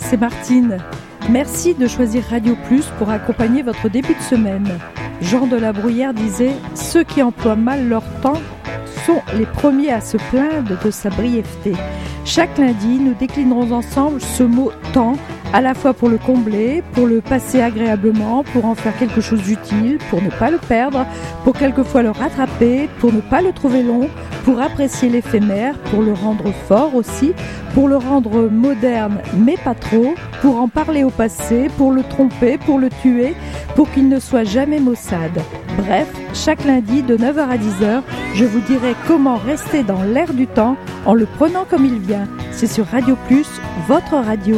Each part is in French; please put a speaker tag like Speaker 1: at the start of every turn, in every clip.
Speaker 1: c'est Martine. Merci de choisir Radio Plus pour accompagner votre début de semaine. Jean de la Bruyère disait « Ceux qui emploient mal leur temps sont les premiers à se plaindre de sa brièveté ». Chaque lundi, nous déclinerons ensemble ce mot « temps », à la fois pour le combler, pour le passer agréablement, pour en faire quelque chose d'utile, pour ne pas le perdre, pour quelquefois le rattraper, pour ne pas le trouver long, pour apprécier l'éphémère, pour le rendre fort aussi, pour le rendre moderne mais pas trop, pour en parler au passé, pour le tromper, pour le tuer, pour qu'il ne soit jamais maussade. Bref, chaque lundi de 9h à 10h, je vous dirai comment rester dans l'air du temps en le prenant comme il vient. C'est sur Radio Plus, votre radio.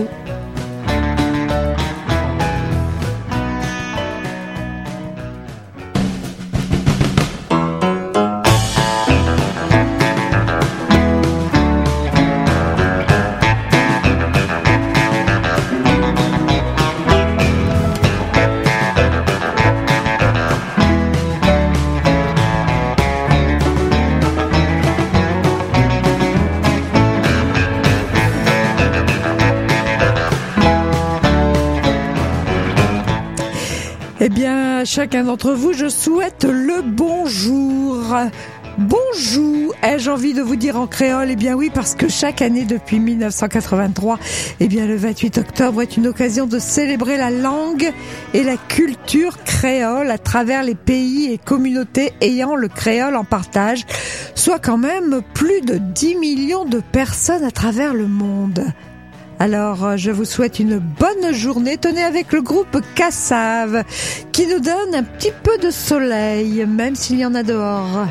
Speaker 1: Eh bien, à chacun d'entre vous, je souhaite le bonjour. Bonjour, ai-je envie de vous dire en créole? Eh bien oui, parce que chaque année depuis 1983, eh bien le 28 octobre est une occasion de célébrer la langue et la culture créole à travers les pays et communautés ayant le créole en partage, soit quand même plus de 10 millions de personnes à travers le monde. Alors, je vous souhaite une bonne journée. Tenez avec le groupe Cassave, qui nous donne un petit peu de soleil, même s'il y en a dehors.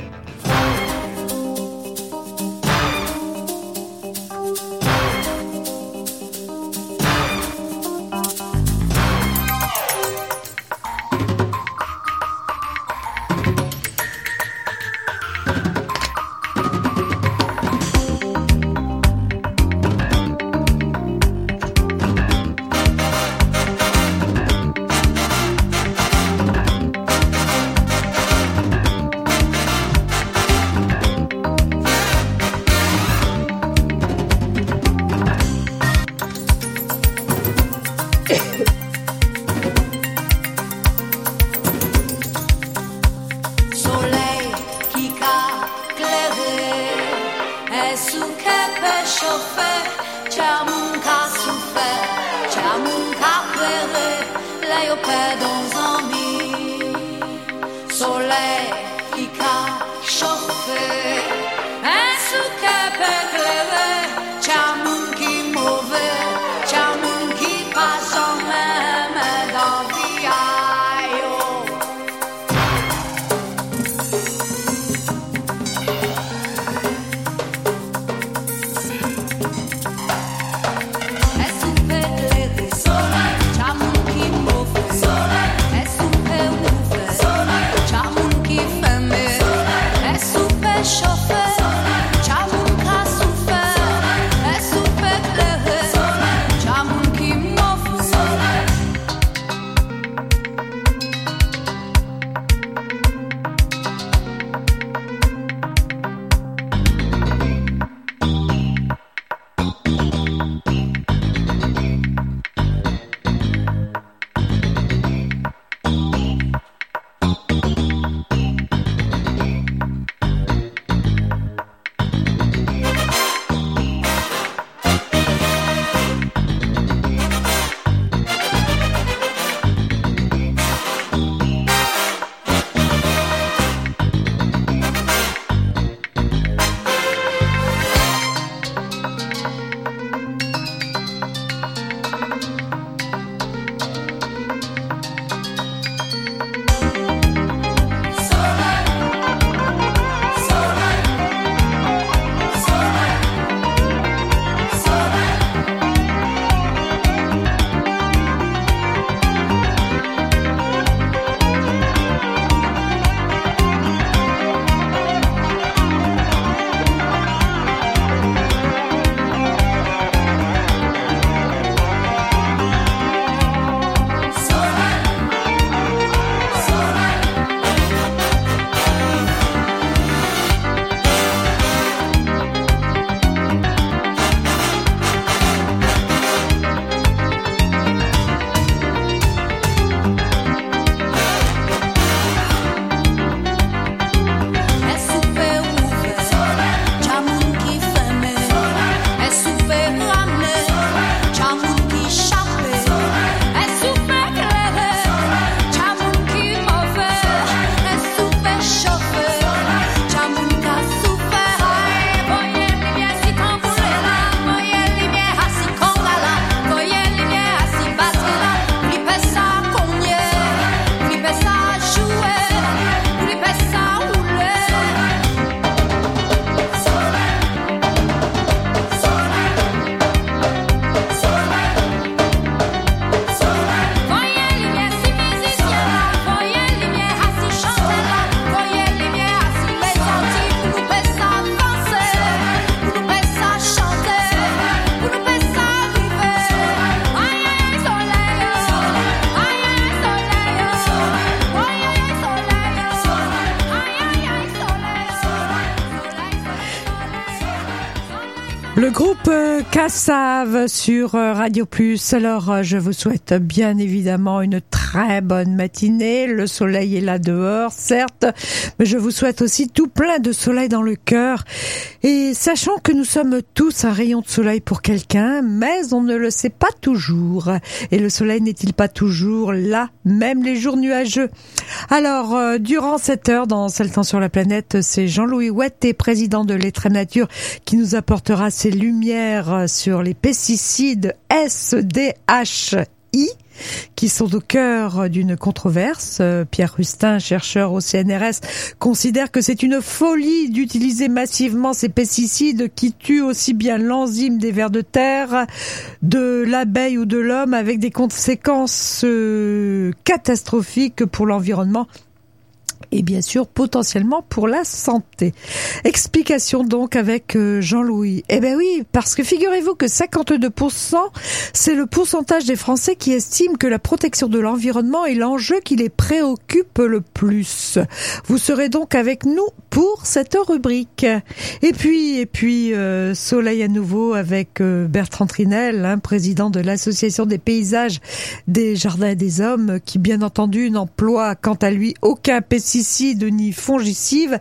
Speaker 1: Le groupe Kassav sur Radio Plus. Alors, je vous souhaite bien évidemment une très bonne matinée. Le soleil est là dehors, certes, mais je vous souhaite aussi tout plein de soleil dans le cœur. Et sachant que nous sommes tous un rayon de soleil pour quelqu'un, mais on ne le sait pas toujours. Et le soleil n'est-il pas toujours là, même les jours nuageux? Alors, durant cette heure, dans C'est le temps sur la planète, c'est Jean-Louis Ouetté, président de Lettres et Nature, qui nous apportera ses lumières sur les pesticides SDHI, qui sont au cœur d'une controverse. Pierre Rustin, chercheur au CNRS, considère que c'est une folie d'utiliser massivement ces pesticides qui tuent aussi bien l'enzyme des vers de terre, de l'abeille ou de l'homme, avec des conséquences catastrophiques pour l'environnement et bien sûr potentiellement pour la santé. Explication donc avec Jean-Louis. Eh ben oui, parce que figurez-vous que 52%, c'est le pourcentage des Français qui estiment que la protection de l'environnement est l'enjeu qui les préoccupe le plus. Vous serez donc avec nous pour cette rubrique. Et puis soleil à nouveau avec Bertrand Trinel, président de l'Association des paysages, des jardins et des hommes, qui bien entendu n'emploie quant à lui aucun pesticide ni fongicide,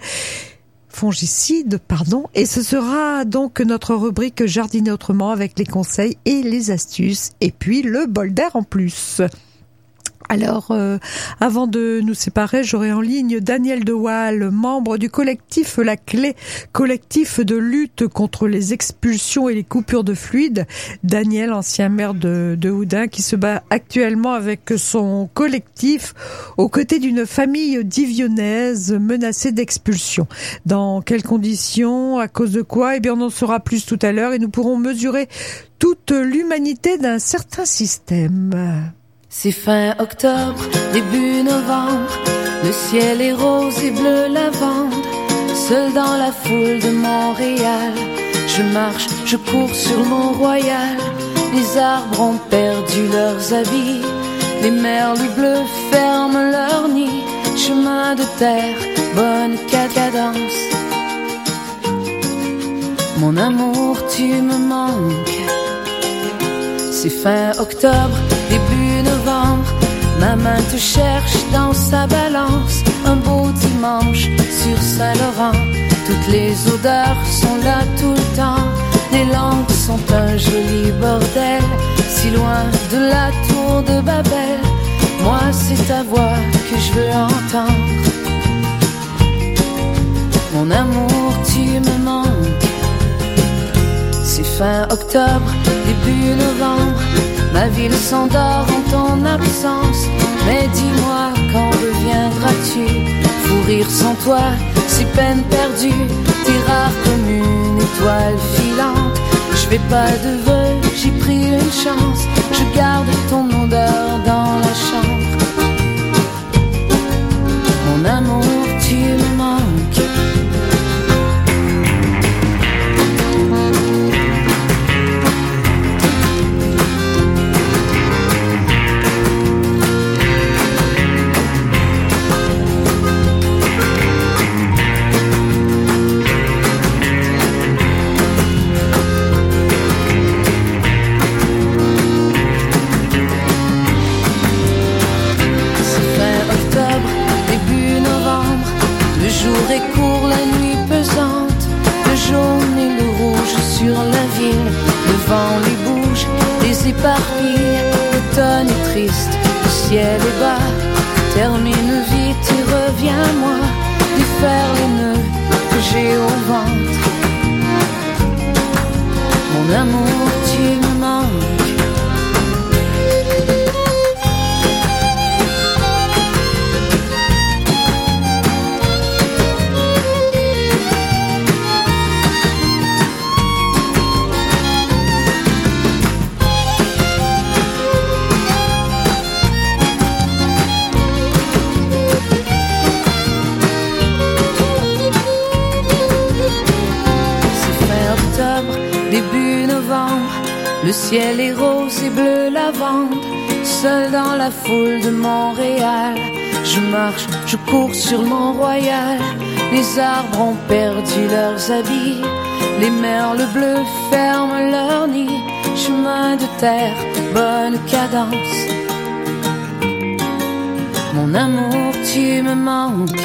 Speaker 1: et ce sera donc notre rubrique Jardiner autrement avec les conseils et les astuces, et puis le bol d'air en plus. Alors, avant de nous séparer, j'aurai en ligne Daniel De Waal, membre du collectif La Clé, collectif de lutte contre les expulsions et les coupures de fluide. Daniel, ancien maire de Houdain, qui se bat actuellement avec son collectif aux côtés d'une famille divionnaise menacée d'expulsion. Dans quelles conditions, à cause de quoi? Eh bien, on en saura plus tout à l'heure et nous pourrons mesurer toute l'humanité d'un certain système.
Speaker 2: C'est fin octobre, début novembre, le ciel est rose et bleu lavande. Seul dans la foule de Montréal, je marche, je cours sur le Mont-Royal. Les arbres ont perdu leurs habits, les merles bleus ferment leur nid. Chemin de terre, bonne cadence. Mon amour, tu me manques. C'est fin octobre, début novembre, ma main te cherche dans sa balance. Un beau dimanche sur Saint-Laurent, toutes les odeurs sont là tout le temps. Les langues sont un joli bordel, si loin de la tour de Babel. Moi c'est ta voix que je veux entendre. Mon amour, tu me manques. C'est fin octobre, début novembre, ma ville s'endort en ton absence. Mais dis-moi, quand reviendras-tu? Fou rire sans toi, c'est peine perdue. T'es rare comme une étoile filante. Je fais pas de vœux, j'ai pris une chance. Je garde ton odeur dans la chambre. Mon amour, tu me manques. Le jour est court, la nuit pesante, le jaune et le rouge sur la ville. Le vent les bouge, les éparpille. L'automne est triste, le ciel est bas. Termine vite et reviens-moi défaire les nœuds que j'ai au ventre. Mon amour, tu me manques. Début novembre, le ciel est rose et bleu lavande. Seul dans la foule de Montréal, je marche, je cours sur le Mont-Royal. Les arbres ont perdu leurs habits, Les merles bleus ferment leur nid, chemin de terre, bonne cadence. Mon amour, tu me manques.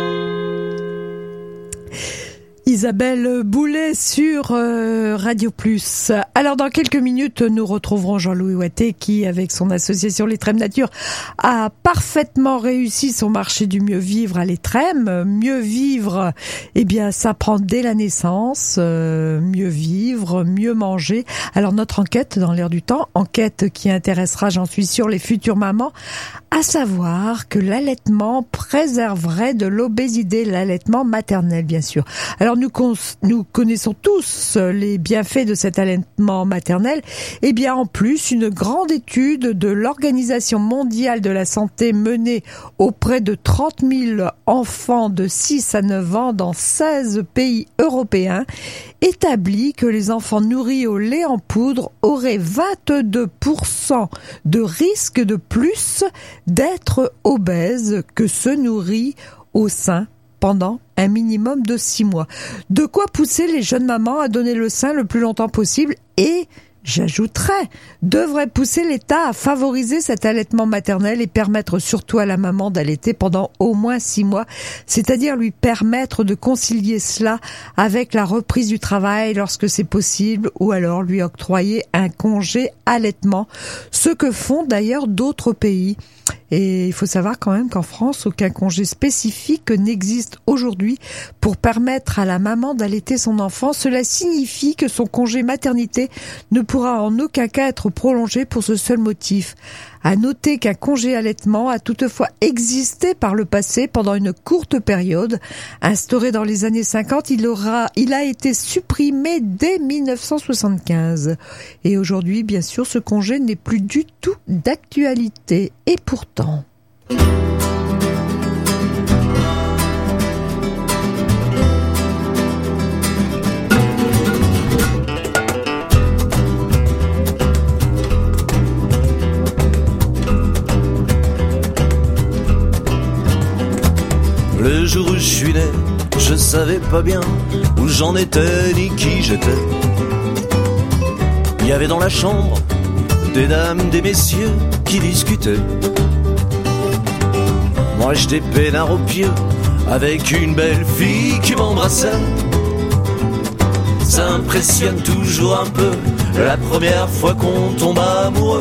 Speaker 1: Isabelle Boulay sur Radio Plus. Alors dans quelques minutes, nous retrouverons Jean-Louis Ouatté qui, avec son association L'Étrême Nature, a parfaitement réussi son marché du mieux vivre à l'Étrême. Mieux vivre, eh bien, ça prend dès la naissance. Mieux vivre, mieux manger. Alors notre enquête dans l'air du temps, enquête qui intéressera, j'en suis sûre, les futures mamans, à savoir que l'allaitement préserverait de l'obésité, l'allaitement maternel bien sûr. Alors nous connaissons tous les bienfaits de cet allaitement maternel. Eh bien en plus, une grande étude de l'Organisation mondiale de la santé menée auprès de 30 000 enfants de 6 à 9 ans dans 16 pays européens établit que les enfants nourris au lait en poudre auraient 22% de risque de plus d'être obèses que ceux nourris au sein pendant un minimum de 6 mois. De quoi pousser les jeunes mamans à donner le sein le plus longtemps possible et, j'ajouterais, devrait pousser l'État à favoriser cet allaitement maternel et permettre surtout à la maman d'allaiter pendant au moins 6 mois, c'est-à-dire lui permettre de concilier cela avec la reprise du travail lorsque c'est possible ou alors lui octroyer un congé allaitement, ce que font d'ailleurs d'autres pays. Et il faut savoir quand même qu'en France, aucun congé spécifique n'existe aujourd'hui pour permettre à la maman d'allaiter son enfant. Cela signifie que son congé maternité ne pourra en aucun cas être prolongé pour ce seul motif. À noter qu'un congé allaitement a toutefois existé par le passé pendant une courte période. Instauré dans les années 50, il a été supprimé dès 1975. Et aujourd'hui, bien sûr, ce congé n'est plus du tout d'actualité. Et pourtant...
Speaker 3: Le jour où je suis né, je savais pas bien où j'en étais ni qui j'étais. Il y avait dans la chambre des dames, des messieurs qui discutaient. Moi j'étais peinard aux pieds avec une belle fille qui m'embrassait. Ça impressionne toujours un peu la première fois qu'on tombe amoureux.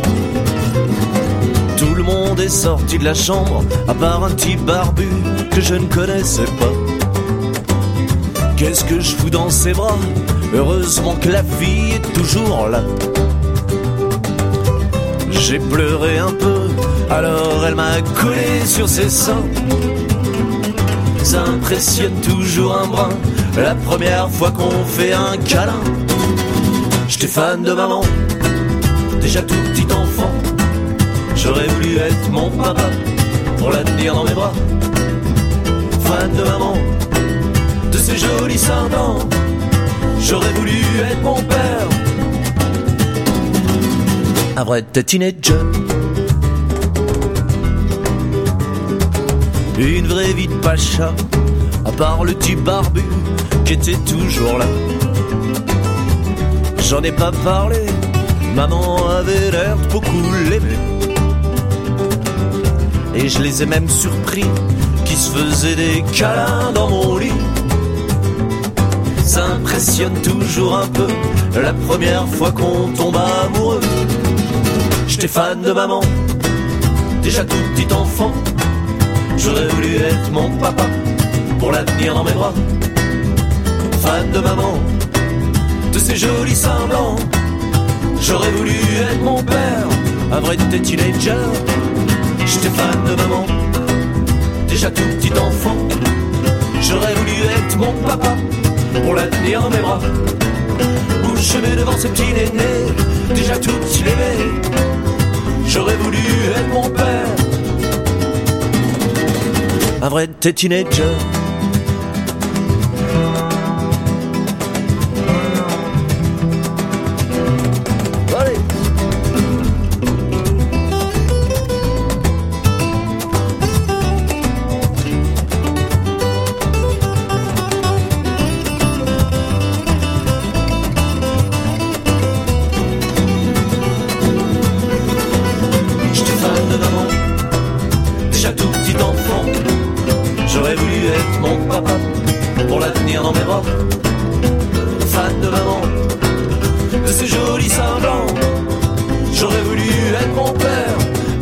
Speaker 3: Tout le monde est sorti de la chambre, à part un petit barbu que je ne connaissais pas. Qu'est-ce que je fous dans ses bras? Heureusement que la fille est toujours là. J'ai pleuré un peu, alors elle m'a collé sur ses seins. Ça impressionne toujours un brin, la première fois qu'on fait un câlin. J'étais fan de maman, déjà tout petit enfant. J'aurais voulu être mon papa pour la tenir dans mes bras. Fan de maman, de ses jolis seins blancs. J'aurais voulu être mon père. Un vrai teenager. Une vraie vie de pacha, à part le petit barbu qui était toujours là. J'en ai pas parlé, maman avait l'air de beaucoup l'aimer. Et je les ai même surpris, qui se faisaient des câlins dans mon lit. Ça impressionne toujours un peu, la première fois qu'on tombe amoureux. J'étais fan de maman, déjà tout petit enfant. J'aurais voulu être mon papa, pour la tenir dans mes bras. Fan de maman, de ses jolis seins blancs. J'aurais voulu être mon père, un vrai teenager. J'étais fan de maman, déjà tout petit enfant. J'aurais voulu être mon papa, pour la tenir dans mes bras. Bouche bée devant ce petit néné, déjà tout petit bébé. J'aurais voulu être mon père, un vrai teenager.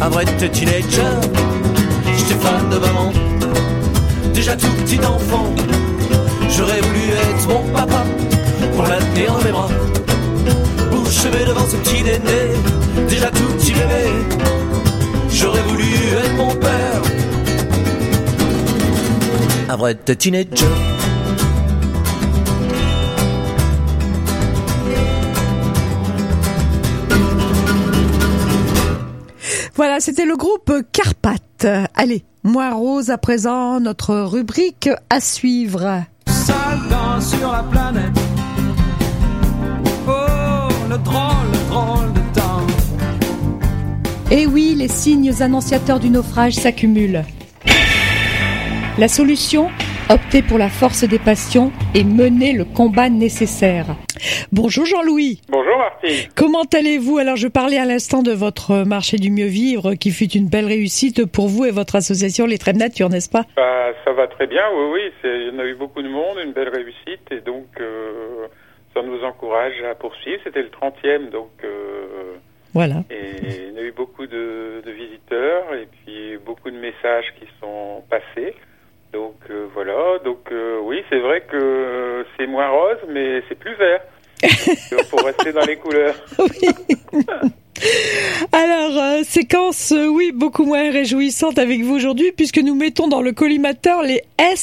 Speaker 3: un vrai teenager. J'étais fan de maman, déjà tout petit enfant. J'aurais voulu être mon papa pour la tenir dans mes bras. Bouche bée devant ce petit néné, déjà tout petit bébé. J'aurais voulu être mon père, un vrai teenager.
Speaker 1: Voilà, c'était le groupe Carpath. Allez, moi Rose à présent, notre rubrique à suivre.
Speaker 4: Sale temps sur la planète. Oh, le drôle de temps.
Speaker 1: Et oui, les signes annonciateurs du naufrage s'accumulent. La solution ? Opter pour la force des passions et mener le combat nécessaire. Bonjour Jean-Louis.
Speaker 5: Bonjour Martine.
Speaker 1: Comment allez-vous ? Alors je parlais à l'instant de votre marché du mieux vivre qui fut une belle réussite pour vous et votre association Les Trêves Nature, n'est-ce pas ?
Speaker 5: Ça va très bien, oui. Il y en a eu beaucoup de monde, une belle réussite et donc ça nous encourage à poursuivre. C'était le 30e donc
Speaker 1: voilà.
Speaker 5: Et il y a eu beaucoup de visiteurs et puis beaucoup de messages qui sont passés. Donc voilà, oui, c'est vrai que c'est moins rose, mais c'est plus vert. Pour rester dans les couleurs.
Speaker 1: Oui. Alors, séquence, oui, beaucoup moins réjouissante avec vous aujourd'hui, puisque nous mettons dans le collimateur les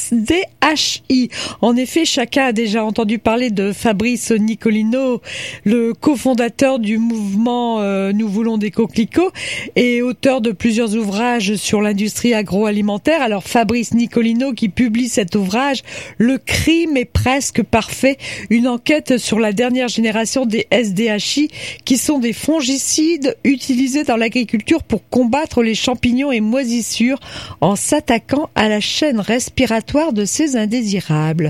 Speaker 1: SDHI. En effet, chacun a déjà entendu parler de Fabrice Nicolino, le cofondateur du mouvement Nous voulons des coquelicots et auteur de plusieurs ouvrages sur l'industrie agroalimentaire. Alors, Fabrice Nicolino qui publie cet ouvrage, Le crime est presque parfait, une enquête sur la dernière génération des SDHI, qui sont des fongicides utilisés dans l'agriculture pour combattre les champignons et moisissures en s'attaquant à la chaîne respiratoire de ces indésirables.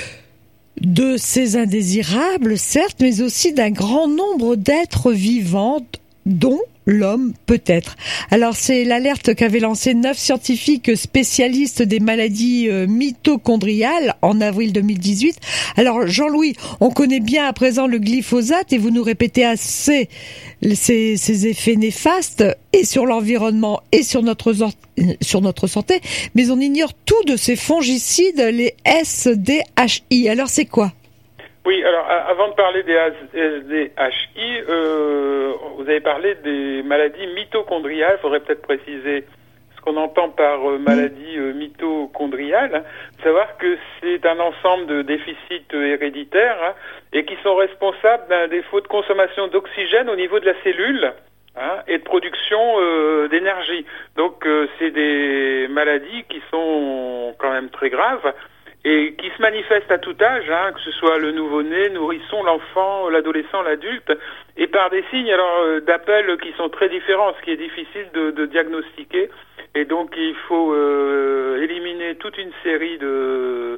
Speaker 1: De ces indésirables, certes, mais aussi d'un grand nombre d'êtres vivants, dont l'homme peut-être. Alors c'est l'alerte qu'avaient lancée 9 scientifiques spécialistes des maladies mitochondriales en avril 2018. Alors Jean-Louis, on connaît bien à présent le glyphosate et vous nous répétez assez ses effets néfastes et sur l'environnement et sur notre santé, mais on ignore tout de ces fongicides, les SDHI. Alors c'est quoi ?
Speaker 5: Oui, alors avant de parler des SDHI, vous avez parlé des maladies mitochondriales. Il faudrait peut-être préciser ce qu'on entend par maladie mitochondriale. Savoir que c'est un ensemble de déficits héréditaires et qui sont responsables d'un défaut de consommation d'oxygène au niveau de la cellule et de production d'énergie. Donc c'est des maladies qui sont quand même très graves et qui se manifestent à tout âge, que ce soit le nouveau-né, nourrisson, l'enfant, l'adolescent, l'adulte, et par des signes d'appel qui sont très différents, ce qui est difficile de diagnostiquer. Et donc il faut éliminer toute une série de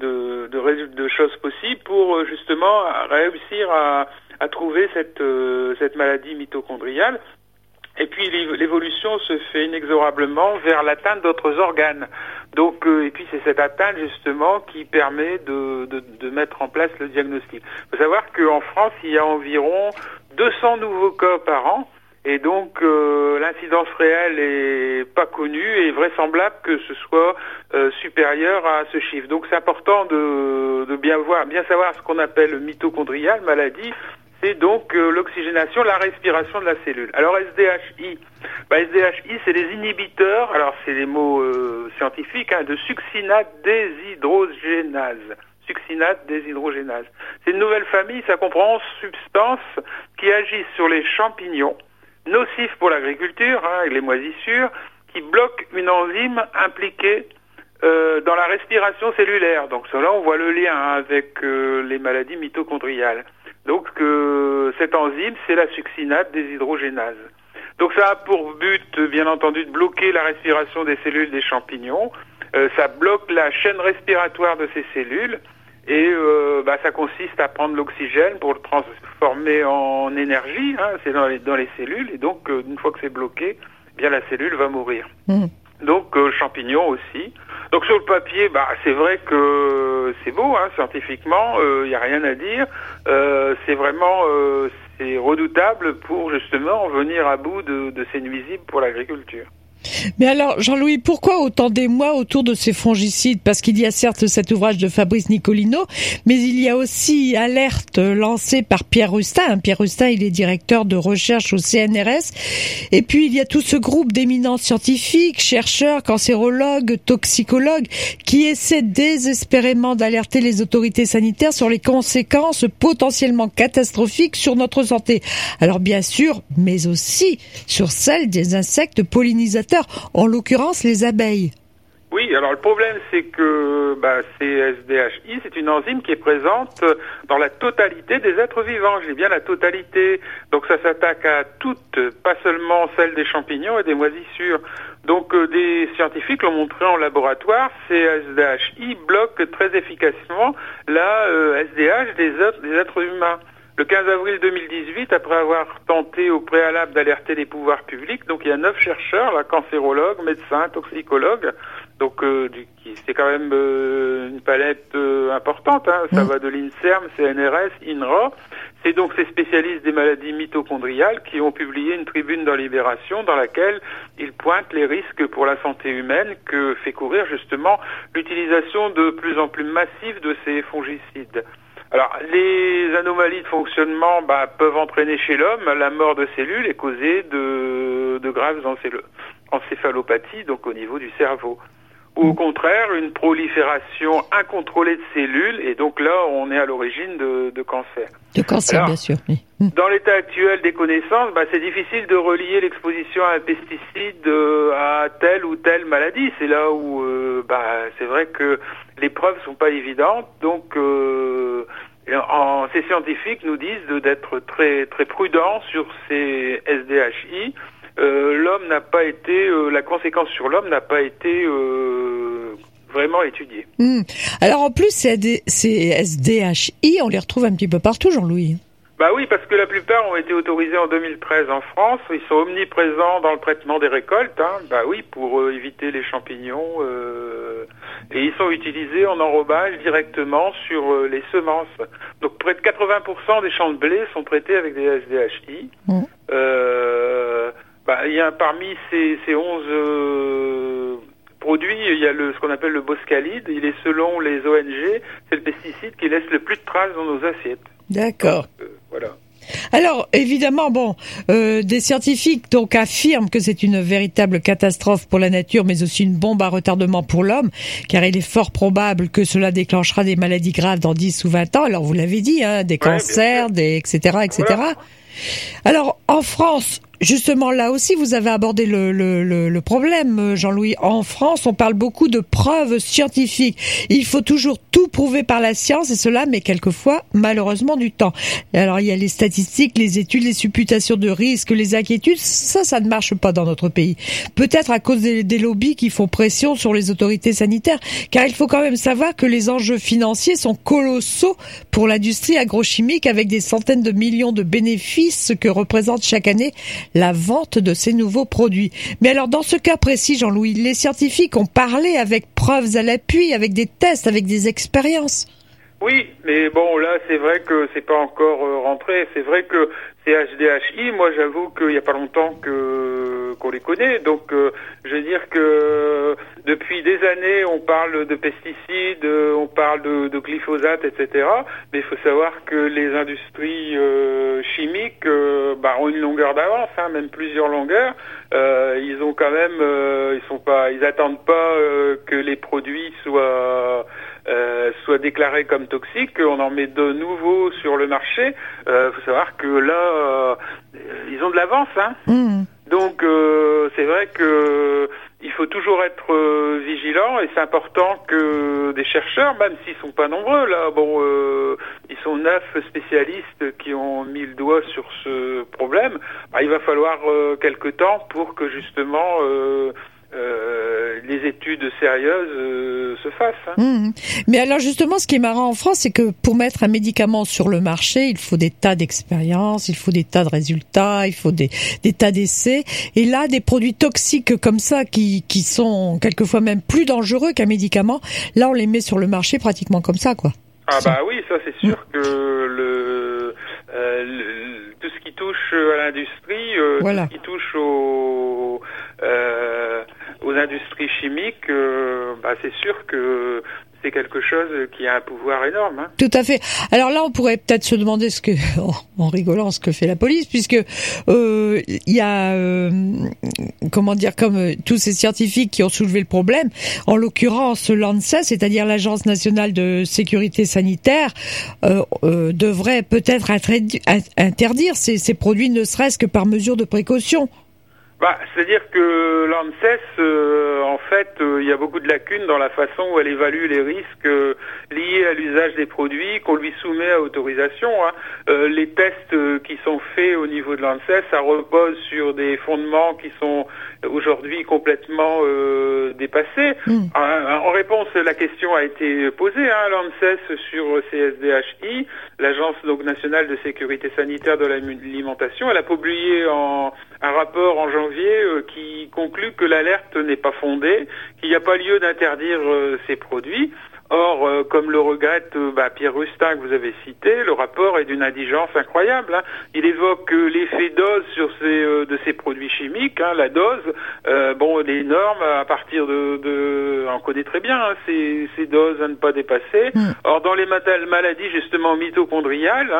Speaker 5: choses possibles pour justement réussir à trouver cette maladie mitochondriale. Et puis l'évolution se fait inexorablement vers l'atteinte d'autres organes. Donc et puis c'est cette atteinte justement qui permet de mettre en place le diagnostic. Il faut savoir qu'en France, il y a environ 200 nouveaux cas par an. Et donc l'incidence réelle est pas connue et vraisemblable que ce soit supérieur à ce chiffre. Donc c'est important de bien savoir ce qu'on appelle mitochondrial, maladie. C'est donc l'oxygénation, la respiration de la cellule. Alors SDHI, SDHI c'est les inhibiteurs, alors c'est les mots scientifiques, de succinate déshydrogénase. Succinate déshydrogénase. C'est une nouvelle famille, ça comprend 11 substances qui agissent sur les champignons, nocifs pour l'agriculture et les moisissures, qui bloquent une enzyme impliquée dans la respiration cellulaire. Donc là on voit le lien avec les maladies mitochondriales. Donc cette enzyme, c'est la succinate déshydrogénase. Donc ça a pour but, bien entendu, de bloquer la respiration des cellules des champignons. Ça bloque la chaîne respiratoire de ces cellules et ça consiste à prendre l'oxygène pour le transformer en énergie. C'est dans les cellules et donc une fois que c'est bloqué, bien la cellule va mourir. Donc champignons aussi. Donc sur le papier, c'est vrai que c'est beau, scientifiquement, il n'y a rien à dire. C'est vraiment c'est redoutable pour justement venir à bout de ces nuisibles pour l'agriculture.
Speaker 1: Mais alors, Jean-Louis, pourquoi autant d'émoi autour de ces fongicides? Parce qu'il y a certes cet ouvrage de Fabrice Nicolino, mais il y a aussi alerte lancée par Pierre Rustin. Pierre Rustin, il est directeur de recherche au CNRS. Et puis, il y a tout ce groupe d'éminents scientifiques, chercheurs, cancérologues, toxicologues, qui essaient désespérément d'alerter les autorités sanitaires sur les conséquences potentiellement catastrophiques sur notre santé. Alors, bien sûr, mais aussi sur celles des insectes pollinisateurs, en l'occurrence les abeilles.
Speaker 5: Oui, alors le problème c'est que CSDHI, c'est une enzyme qui est présente dans la totalité des êtres vivants. J'ai bien la totalité. Donc ça s'attaque à toutes, pas seulement celles des champignons et des moisissures. Donc des scientifiques l'ont montré en laboratoire, CSDHI bloque très efficacement la SDH des êtres humains. Le 15 avril 2018, après avoir tenté au préalable d'alerter les pouvoirs publics, donc il y a 9 chercheurs, là, cancérologues, médecins, toxicologues, donc c'est quand même une palette importante, hein. Ça va de l'INSERM, CNRS, INRA. C'est donc ces spécialistes des maladies mitochondriales qui ont publié une tribune dans Libération dans laquelle ils pointent les risques pour la santé humaine que fait courir justement l'utilisation de plus en plus massive de ces fongicides. Alors, les anomalies de fonctionnement peuvent entraîner chez l'homme la mort de cellules et causer de graves encéphalopathies, donc au niveau du cerveau. Ou au contraire, une prolifération incontrôlée de cellules, et donc là, on est à l'origine de cancer.
Speaker 1: De cancer, bien sûr. Oui.
Speaker 5: Dans l'état actuel des connaissances, c'est difficile de relier l'exposition à un pesticide à telle ou telle maladie. C'est là où, c'est vrai que les preuves sont pas évidentes, donc ces scientifiques nous disent d'être très très prudents sur ces SDHI. L'homme n'a pas été, la conséquence sur l'homme n'a pas été vraiment étudiée.
Speaker 1: Alors en plus, ces SDHI, on les retrouve un petit peu partout, Jean-Louis.
Speaker 5: Oui, parce que la plupart ont été autorisés en 2013 en France. Ils sont omniprésents dans le traitement des récoltes, hein. Oui, pour éviter les champignons. Et ils sont utilisés en enrobage directement sur les semences. Donc près de 80% des champs de blé sont traités avec des SDHI. Il y a parmi ces 11 produits, il y a ce qu'on appelle le boscalide. Il est, selon les ONG, c'est le pesticide qui laisse le plus de traces dans nos assiettes.
Speaker 1: D'accord.
Speaker 5: Donc, voilà.
Speaker 1: Alors, évidemment, des scientifiques donc affirment que c'est une véritable catastrophe pour la nature, mais aussi une bombe à retardement pour l'homme, car il est fort probable que cela déclenchera des maladies graves dans 10 ou 20 ans. Alors, vous l'avez dit, des cancers, etc., etc. Voilà. Alors, en France, justement, là aussi, vous avez abordé le problème, Jean-Louis. En France, on parle beaucoup de preuves scientifiques. Il faut toujours tout prouver par la science, et cela met quelquefois, malheureusement, du temps. Alors, il y a les statistiques, les études, les supputations de risques, les inquiétudes. Ça ne marche pas dans notre pays. Peut-être à cause des lobbies qui font pression sur les autorités sanitaires, car il faut quand même savoir que les enjeux financiers sont colossaux pour l'industrie agrochimique, avec des centaines de millions de bénéfices que représente chaque année la vente de ces nouveaux produits. Mais alors, dans ce cas précis, Jean-Louis, les scientifiques ont parlé avec preuves à l'appui, avec des tests, avec des expériences.
Speaker 5: Oui, mais là, c'est vrai que c'est pas encore rentré. C'est vrai que ces HDHI, moi, j'avoue qu'il y a pas longtemps qu'on les connaît. Donc, je veux dire que depuis des années, on parle de pesticides, on parle de glyphosate, etc. Mais il faut savoir que les industries chimiques ont une longueur d'avance, même plusieurs longueurs. Ils ont quand même, ils attendent pas que les produits soient déclarés comme toxiques, on en met de nouveaux sur le marché. Faut savoir que là, ils ont de l'avance, Donc c'est vrai que il faut toujours être vigilant, et c'est important que des chercheurs, même s'ils sont pas nombreux, là, ils sont 9 spécialistes qui ont mis le doigt sur ce problème. Il va falloir quelque temps pour que justement les études sérieuses se fassent.
Speaker 1: Mais alors justement, ce qui est marrant en France, c'est que pour mettre un médicament sur le marché, il faut des tas d'expériences, il faut des tas de résultats, il faut des tas d'essais. Et là, des produits toxiques comme ça, qui sont quelquefois même plus dangereux qu'un médicament, là on les met sur le marché pratiquement comme ça, quoi.
Speaker 5: Oui, ça c'est sûr que tout ce l'industrie,
Speaker 1: voilà.
Speaker 5: Tout ce qui touche aux industries chimiques, c'est sûr que c'est quelque chose qui a un pouvoir énorme. Hein.
Speaker 1: Tout à fait. Alors là, on pourrait peut-être se demander en rigolant, ce que fait la police, puisque il y a, comme tous ces scientifiques qui ont soulevé le problème, en l'occurrence l'ANSES, c'est-à-dire l'Agence nationale de sécurité sanitaire, devrait peut-être interdire ces produits, ne serait-ce que par mesure de précaution.
Speaker 5: C'est-à-dire que l'ANSES, en fait, il y a beaucoup de lacunes dans la façon où elle évalue les risques liés à l'usage des produits qu'on lui soumet à autorisation. Hein. Les tests qui sont faits au niveau de l'ANSES, ça repose sur des fondements qui sont aujourd'hui complètement dépassés. En réponse, la question a été posée à l'ANSES sur CSDHI, l'Agence nationale de sécurité sanitaire de l'alimentation. Elle a publié un rapport en janvier qui conclut que l'alerte n'est pas fondée, qu'il n'y a pas lieu d'interdire ces produits. Or, comme le regrette Pierre Rustin que vous avez cité, le rapport est d'une indigence incroyable. Hein. Il évoque l'effet dose de ces produits chimiques, hein, la dose. Les normes à partir de on connaît très bien hein, ces doses à ne pas dépasser. Or, dans les maladies justement mitochondriales,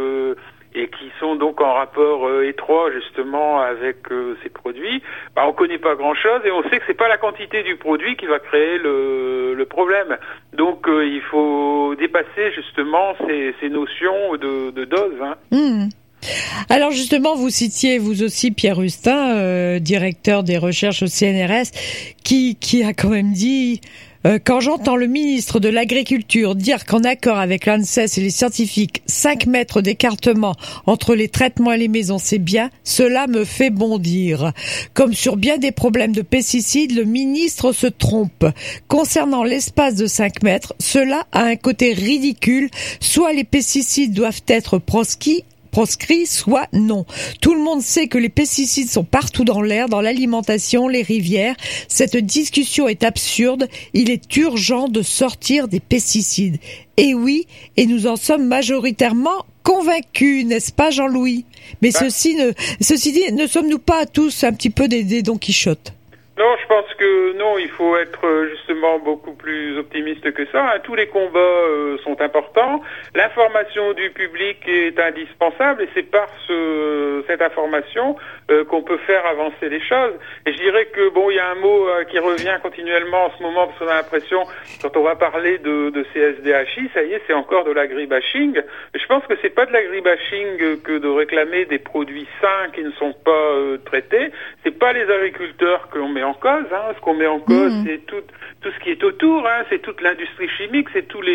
Speaker 5: et qui sont donc en rapport étroit justement avec ces produits, on connaît pas grand-chose et on sait que c'est pas la quantité du produit qui va créer le problème. Donc il faut dépasser justement ces notions de dose. Hein.
Speaker 1: Alors justement, vous citiez vous aussi Pierre Rustin, directeur des recherches au CNRS, qui a quand même dit... Quand j'entends le ministre de l'Agriculture dire qu'en accord avec l'ANSES et les scientifiques, 5 mètres d'écartement entre les traitements et les maisons, c'est bien, cela me fait bondir. Comme sur bien des problèmes de pesticides, le ministre se trompe. Concernant l'espace de 5 mètres, cela a un côté ridicule. Soit les pesticides doivent être proscrits, soit non. Tout le monde sait que les pesticides sont partout dans l'air, dans l'alimentation, les rivières. Cette discussion est absurde. Il est urgent de sortir des pesticides. Et oui, et nous en sommes majoritairement convaincus, n'est-ce pas Jean-Louis ? Mais ceci dit, ne sommes-nous pas tous un petit peu des Don Quichotte ?
Speaker 5: Non, je pense que non, il faut être justement beaucoup plus optimiste que ça. Hein. Tous les combats sont importants. L'information du public est indispensable et c'est par cette information qu'on peut faire avancer les choses. Et je dirais que il y a un mot qui revient continuellement en ce moment parce qu'on a l'impression, quand on va parler de CSDHI, ça y est, c'est encore de l'agribashing. Je pense que c'est pas de l'agribashing que de réclamer des produits sains qui ne sont pas traités. C'est pas les agriculteurs que l'on met en cause, hein. Ce qu'on met en cause, c'est tout ce qui est autour, hein. C'est toute l'industrie chimique, c'est tous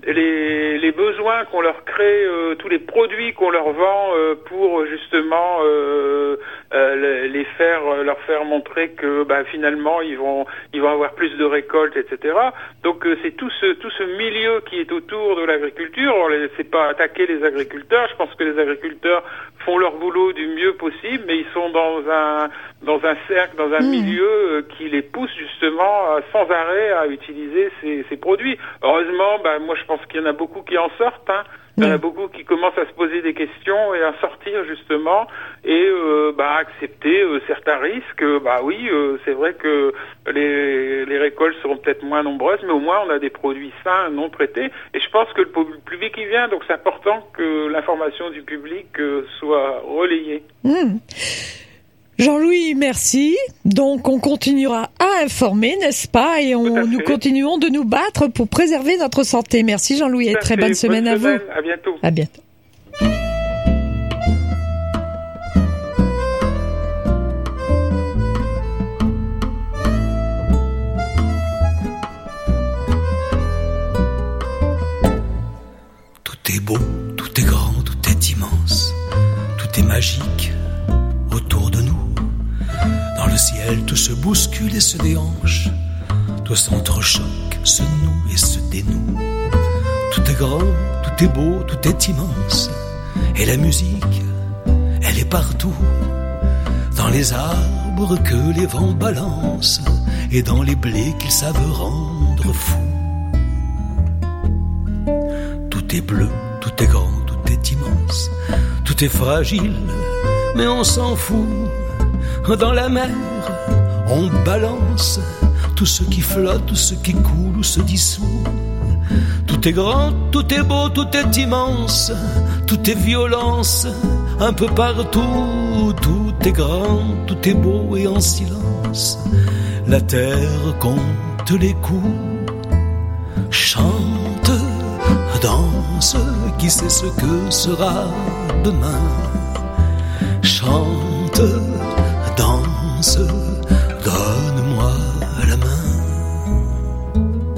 Speaker 5: les besoins qu'on leur crée, tous les produits qu'on leur vend pour justement leur faire montrer que finalement ils vont avoir plus de récoltes, etc. Donc c'est tout ce milieu qui est autour de l'agriculture. C'est pas attaquer les agriculteurs. Je pense que les agriculteurs font leur boulot du mieux possible, mais ils sont dans un cercle, dans un milieu qui les pousse justement sans arrêt à utiliser ces produits. Heureusement, moi je pense qu'il y en a beaucoup qui en sortent. Hein. Il y en a beaucoup qui commencent à se poser des questions et à sortir justement et accepter certains risques. C'est vrai que les récoltes seront peut-être moins nombreuses, mais au moins on a des produits sains non traités. Et je pense que le public y vient, donc c'est important que l'information du public soit relayée.
Speaker 1: Jean-Louis, merci. Donc, on continuera à informer, n'est-ce pas ? Et nous continuons de nous battre pour préserver notre santé. Merci Jean-Louis et très bonne semaine à vous.
Speaker 5: À bientôt.
Speaker 1: À bientôt.
Speaker 3: Tout est beau, tout est grand, tout est immense, tout est magique autour de nous. Dans le ciel, tout se bouscule et se déhanche, tout s'entrechoque, se noue et se dénoue. Tout est grand, tout est beau, tout est immense, et la musique, elle est partout. Dans les arbres que les vents balancent, et dans les blés qu'ils savent rendre fous. Tout est bleu, tout est grand, tout est immense, tout est fragile, mais on s'en fout. Dans la mer, on balance tout ce qui flotte, tout ce qui coule ou se dissout. Tout est grand, tout est beau, tout est immense, tout est violence, un peu partout. Tout est grand, tout est beau et en silence. La terre compte les coups, chante, danse, qui sait ce que sera demain. Chante, danse, donne-moi la main.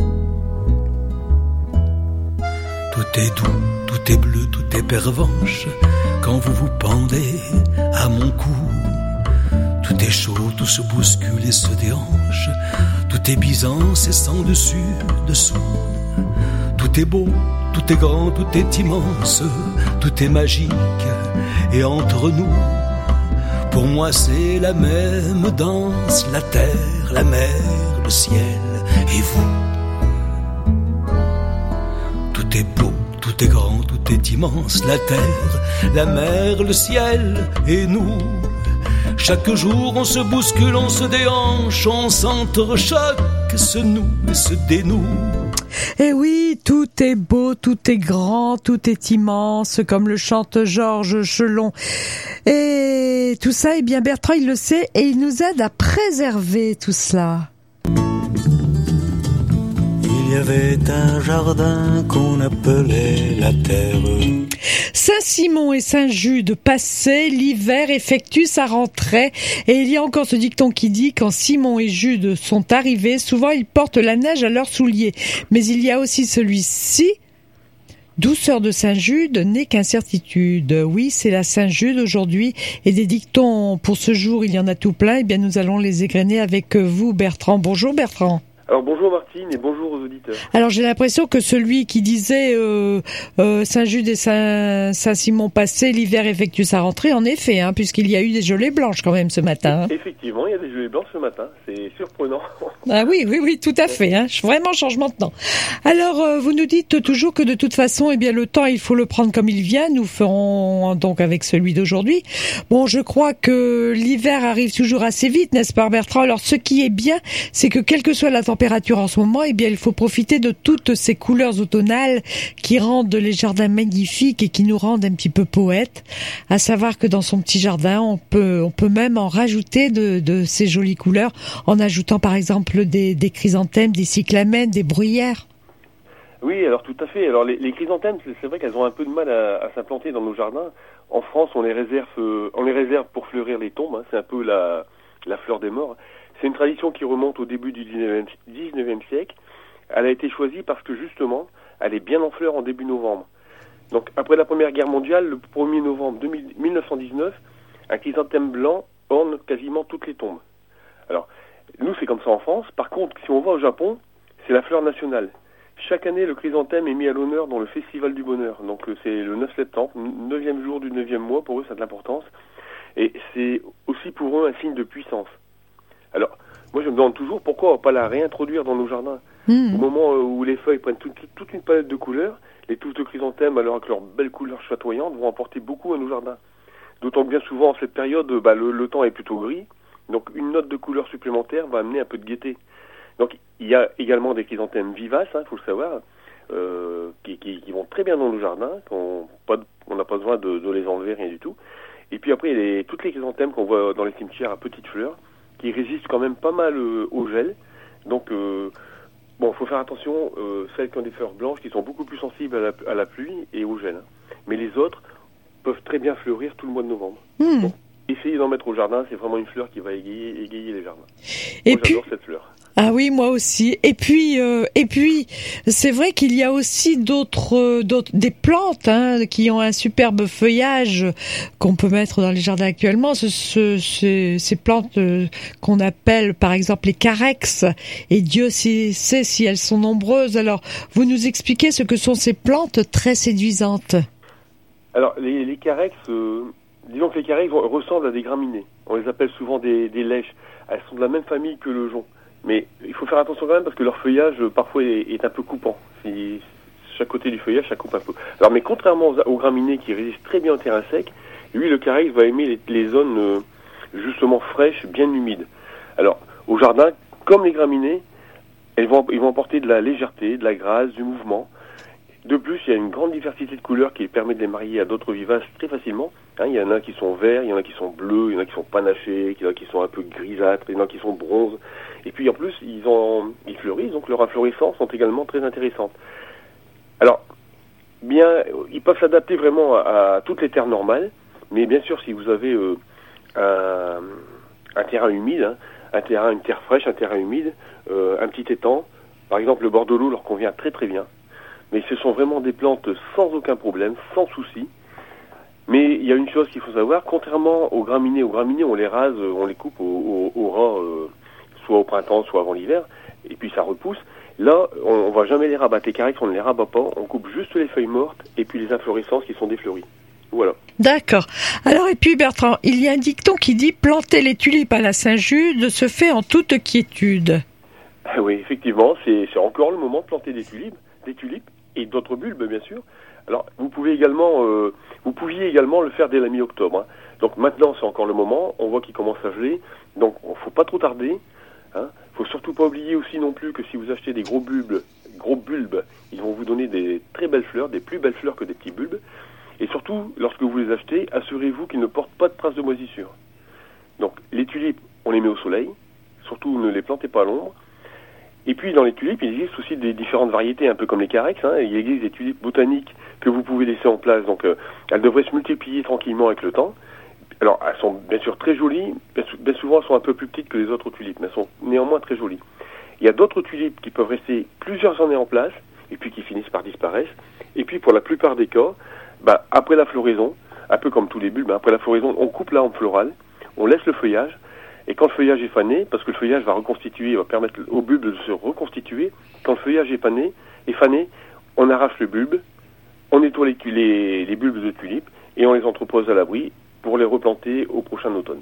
Speaker 3: Tout est doux, tout est bleu, tout est pervenche quand vous vous pendez à mon cou. Tout est chaud, tout se bouscule et se déhanche. Tout est Byzance et sans dessus, dessous. Tout est beau, tout est grand, tout est immense. Tout est magique et entre nous, pour moi c'est la même danse. La terre, la mer, le ciel et vous. Tout est beau, tout est grand, tout est immense. La terre, la mer, le ciel et nous. Chaque jour on se bouscule, on se déhanche, on s'entrechoque, se noue et se dénoue.
Speaker 1: Eh oui, tout est beau, tout est grand, tout est immense, comme le chante Georges Chelon. Et tout ça, eh bien Bertrand, il le sait et il nous aide à préserver tout cela.
Speaker 6: Il y avait un jardin qu'on appelait la terre.
Speaker 1: Saint-Simon et Saint-Jude passaient, l'hiver effectue sa rentrée. Et il y a encore ce dicton qui dit, quand Simon et Jude sont arrivés, souvent ils portent la neige à leurs souliers. Mais il y a aussi celui-ci, douceur de Saint-Jude n'est qu'incertitude. Oui, c'est la Saint-Jude aujourd'hui. Et des dictons pour ce jour, il y en a tout plein. Eh bien, nous allons les égrener avec vous, Bertrand. Bonjour, Bertrand.
Speaker 7: Alors bonjour Martine et bonjour aux auditeurs.
Speaker 1: Alors j'ai l'impression que celui qui disait Saint-Jude et Saint-Simon passé, l'hiver effectue sa rentrée, en effet, hein, puisqu'il y a eu des gelées blanches quand même ce matin. Hein.
Speaker 7: Effectivement, il y a des gelées blanches ce matin, c'est surprenant.
Speaker 1: Ah oui, tout à fait. Hein. Vraiment changement de temps. Alors vous nous dites toujours que de toute façon, eh bien le temps, il faut le prendre comme il vient. Nous ferons donc avec celui d'aujourd'hui. Bon, je crois que l'hiver arrive toujours assez vite, n'est-ce pas Bertrand? Alors ce qui est bien, c'est que quelle que soit la température en ce moment, eh bien, il faut profiter de toutes ces couleurs automnales qui rendent les jardins magnifiques et qui nous rendent un petit peu poètes. À savoir que dans son petit jardin, on peut même en rajouter de ces jolies couleurs en ajoutant par exemple des chrysanthèmes, des cyclamènes, des bruyères.
Speaker 7: Oui, alors tout à fait. Alors les chrysanthèmes, c'est vrai qu'elles ont un peu de mal à s'implanter dans nos jardins. En France, on les réserve pour fleurir les tombes. Hein. C'est un peu la fleur des morts. C'est une tradition qui remonte au début du 19e siècle. Elle a été choisie parce que justement, elle est bien en fleurs en début novembre. Donc après la Première Guerre mondiale, le 1er novembre 1919, un chrysanthème blanc orne quasiment toutes les tombes. Alors, nous c'est comme ça en France. Par contre, si on va au Japon, c'est la fleur nationale. Chaque année, le chrysanthème est mis à l'honneur dans le Festival du Bonheur. Donc c'est le 9 septembre, 9e jour du 9e mois, pour eux ça a de l'importance. Et c'est aussi pour eux un signe de puissance. Alors, moi je me demande toujours pourquoi on ne va pas la réintroduire dans nos jardins. Au moment où les feuilles prennent toute une palette de couleurs, les touffes de chrysanthème, alors avec leurs belles couleurs chatoyantes, vont apporter beaucoup à nos jardins. D'autant que bien souvent, en cette période, le temps est plutôt gris, donc une note de couleur supplémentaire va amener un peu de gaieté. Donc il y a également des chrysanthèmes vivaces, faut le savoir, qui vont très bien dans nos jardins, on n'a pas besoin de les enlever, rien du tout. Et puis après, il y a toutes les chrysanthèmes qu'on voit dans les cimetières à petites fleurs, qui résistent quand même pas mal au gel. Donc, il faut faire attention, celles qui ont des fleurs blanches, qui sont beaucoup plus sensibles à la pluie et au gel. Mais les autres peuvent très bien fleurir tout le mois de novembre. Donc, essayez d'en mettre au jardin, c'est vraiment une fleur qui va égayer les jardins. Moi, j'adore cette fleur.
Speaker 1: Ah oui, moi aussi. Et puis, c'est vrai qu'il y a aussi des plantes qui ont un superbe feuillage qu'on peut mettre dans les jardins actuellement. Ces plantes qu'on appelle, par exemple, les carex. Et Dieu sait si elles sont nombreuses. Alors, vous nous expliquez ce que sont ces plantes très séduisantes.
Speaker 7: Alors, les carex, disons que les carex ressemblent à des graminées. On les appelle souvent des lèches. Elles sont de la même famille que le jonc. Mais il faut faire attention quand même parce que leur feuillage parfois est un peu coupant. Chaque côté du feuillage, ça coupe un peu. Alors, mais contrairement aux graminées qui résistent très bien au terrain sec, Lui, le carex va aimer les zones justement fraîches, bien humides. Alors, au jardin, comme les graminées, ils vont apporter de la légèreté, de la grâce, du mouvement. De plus, il y a une grande diversité de couleurs qui permet de les marier à d'autres vivaces très facilement. Il y en a qui sont verts, il y en a qui sont bleus, il y en a qui sont panachés, il y en a qui sont un peu grisâtres, il y en a qui sont bronzes. Et puis en plus, ils fleurissent, donc leurs inflorescences sont également très intéressantes. Alors, bien, ils peuvent s'adapter vraiment à toutes les terres normales, mais bien sûr, si vous avez un terrain humide, une terre fraîche, un terrain humide, un petit étang, par exemple, le bord de l'eau leur convient très très bien. Mais ce sont vraiment des plantes sans aucun problème, sans souci. Mais il y a une chose qu'il faut savoir, contrairement aux graminées, on les rase, on les coupe au ras, soit au printemps, soit avant l'hiver, et puis ça repousse. Là, on va jamais les rabattre. Les carex, on ne les rabat pas, on coupe juste les feuilles mortes et puis les inflorescences qui sont défleuries. Voilà.
Speaker 1: D'accord. Alors, et puis Bertrand, il y a un dicton qui dit « Planter les tulipes à la Saint-Jude se fait en toute quiétude ».
Speaker 7: Oui, effectivement, c'est encore le moment de planter des tulipes et d'autres bulbes, bien sûr. Alors, vous pouviez également le faire dès la mi-octobre. Donc maintenant, c'est encore le moment. On voit qu'il commence à geler. Donc, il ne faut pas trop tarder. Faut surtout pas oublier aussi non plus que si vous achetez des gros bulbes, ils vont vous donner des très belles fleurs, des plus belles fleurs que des petits bulbes. Et surtout, lorsque vous les achetez, assurez-vous qu'ils ne portent pas de traces de moisissure. Donc, les tulipes, on les met au soleil. Surtout, ne les plantez pas à l'ombre. Et puis, dans les tulipes, il existe aussi des différentes variétés, un peu comme les carex. Il existe des tulipes botaniques que vous pouvez laisser en place. Donc, elles devraient se multiplier tranquillement avec le temps. Alors, elles sont bien sûr très jolies. Bien souvent, elles sont un peu plus petites que les autres tulipes, mais elles sont néanmoins très jolies. Il y a d'autres tulipes qui peuvent rester plusieurs années en place, et puis qui finissent par disparaître. Et puis, pour la plupart des cas, après la floraison, un peu comme tous les bulbes, après la floraison, on coupe la hampe florale, on laisse le feuillage, et quand le feuillage est fané, parce que le feuillage va permettre au bulbe de se reconstituer, quand le feuillage est fané, on arrache le bulbe, on nettoie les bulbes de tulipes, et on les entrepose à l'abri pour les replanter au prochain automne.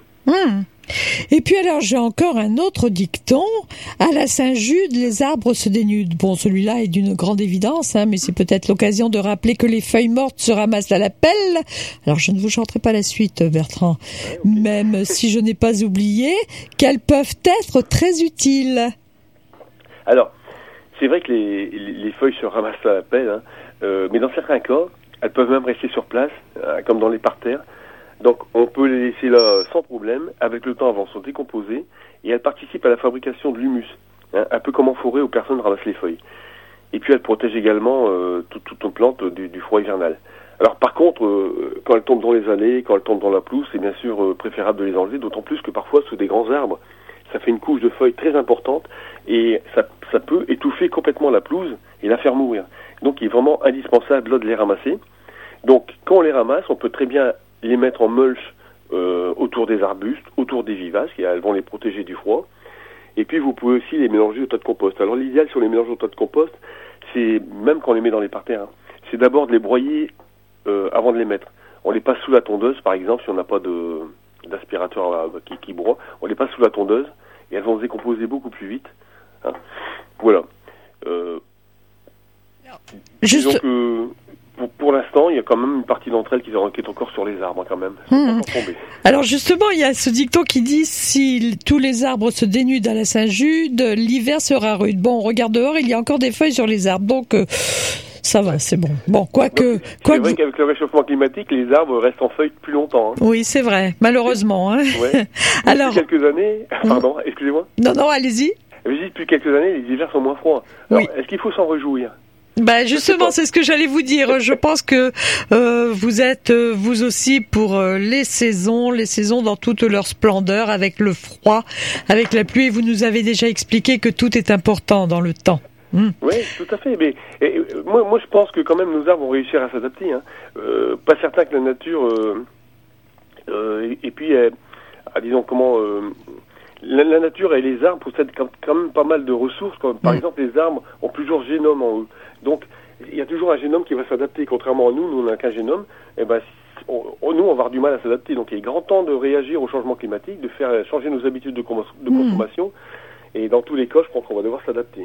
Speaker 1: Et puis alors, j'ai encore un autre dicton. À la Saint-Jude, les arbres se dénudent. Bon, celui-là est d'une grande évidence, mais c'est peut-être l'occasion de rappeler que les feuilles mortes se ramassent à la pelle. Alors, je ne vous chanterai pas la suite, Bertrand. Ouais, okay. Même si je n'ai pas oublié qu'elles peuvent être très utiles.
Speaker 7: Alors, c'est vrai que les feuilles se ramassent à la pelle, mais dans certains cas, elles peuvent même rester sur place, comme dans les parterres. Donc, on peut les laisser là sans problème. Avec le temps, elles vont se décomposer et elles participent à la fabrication de l'humus, un peu comme en forêt où personne ne ramasse les feuilles. Et puis, elles protègent également toute une plante du froid hivernal. Alors, par contre, quand elles tombent dans les allées, quand elles tombent dans la pelouse, c'est bien sûr préférable de les enlever, d'autant plus que parfois, sous des grands arbres, ça fait une couche de feuilles très importante et ça peut étouffer complètement la pelouse et la faire mourir. Donc, il est vraiment indispensable là de les ramasser. Donc, quand on les ramasse, on peut très bien les mettre en mulch autour des arbustes, autour des vivaces, elles vont les protéger du froid. Et puis vous pouvez aussi les mélanger au tas de compost. Alors l'idéal si on les mélange au tas de compost, c'est, même quand on les met dans les parterres, c'est d'abord de les broyer avant de les mettre. On les passe sous la tondeuse, par exemple, si on n'a pas d'aspirateur qui broie, on les passe sous la tondeuse et elles vont se décomposer beaucoup plus vite. Voilà.
Speaker 1: Juste...
Speaker 7: Pour l'instant, il y a quand même une partie d'entre elles qui est encore sur les arbres, quand même.
Speaker 1: Alors justement, il y a ce dicton qui dit « Si tous les arbres se dénudent à la Saint-Jude, l'hiver sera rude ». Bon, on regarde dehors, il y a encore des feuilles sur les arbres, donc ça va, c'est bon. Bon,
Speaker 7: c'est vrai qu'avec le réchauffement climatique, les arbres restent en feuilles plus longtemps.
Speaker 1: Oui, c'est vrai, malheureusement.
Speaker 7: Ouais. Alors, depuis quelques années... Pardon, excusez-moi.
Speaker 1: Non, allez-y.
Speaker 7: Depuis quelques années, les hivers sont moins froids. Alors, est-ce qu'il faut s'en réjouir ?
Speaker 1: Justement, c'est ce que j'allais vous dire. Je pense que vous êtes vous aussi pour les saisons dans toute leur splendeur, avec le froid, avec la pluie. Vous nous avez déjà expliqué que tout est important dans le temps.
Speaker 7: Oui, tout à fait. Mais moi, je pense que quand même nos arbres vont réussir à s'adapter. Pas certain que la nature et puis disons comment la nature et les arbres possèdent quand même pas mal de ressources. Comme, par exemple, les arbres ont plusieurs génomes en eux. Donc, il y a toujours un génome qui va s'adapter. Contrairement à nous on n'a qu'un génome. Nous, on va avoir du mal à s'adapter. Donc, il est grand temps de réagir au changement climatique, de faire changer nos habitudes de consommation. Et dans tous les cas, je pense qu'on va devoir s'adapter.